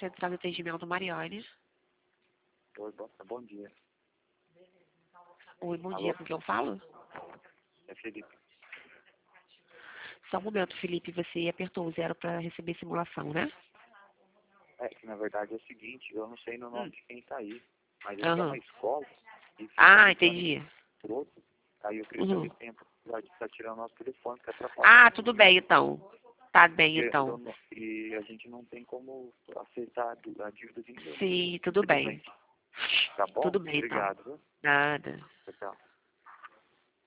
Central de Atendimento Mariane. Oi, bom dia. Oi, bom Alô? dia, com quem eu falo? É Felipe. Só um momento, Felipe, você apertou o 0 para receber simulação, né? É, que na verdade é o seguinte, eu não sei no nome de quem tá aí, mas aqui é Aham. uma escola e fica Ah, ligando entendi. pro outro. Aí eu queria Uhum. saber quem tá tirando nosso telefone, que é atrapalha. Ah, tudo bem, então. Tá bem, Porque então. e a gente não tem como aceitar a dívida de ninguém. Sim, tudo bem. Infelizmente. Tá bom? Tudo bem, então. Obrigado, viu? Nada. Tchau, tchau.